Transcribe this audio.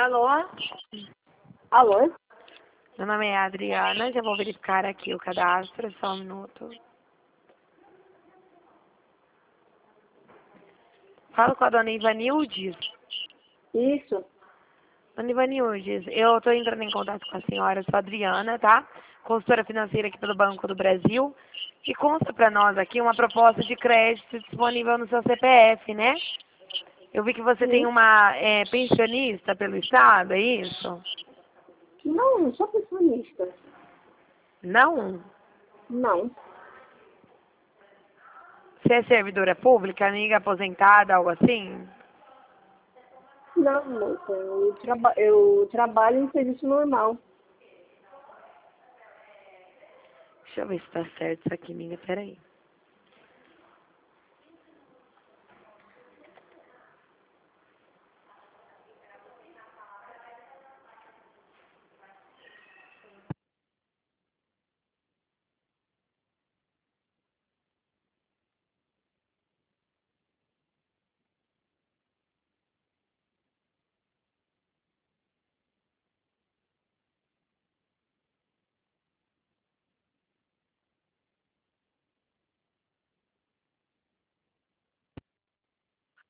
Alô? Alô? Meu nome é Adriana, já vou verificar aqui o cadastro, só um minuto. Falo com a dona Ivanildes. Isso. Dona Ivanildes, eu estou entrando em contato com a senhora, sou a Adriana, tá? Consultora financeira aqui pelo Banco do Brasil. E consta para nós aqui uma proposta de crédito disponível no seu CPF, né? Eu vi que você tem uma pensionista pelo Estado, é isso? Não, não sou pensionista. Não? Não. Você é servidora pública, amiga aposentada, algo assim? Não, moça. Eu trabalho em serviço normal. Deixa eu ver se tá certo isso aqui, amiga. Peraí.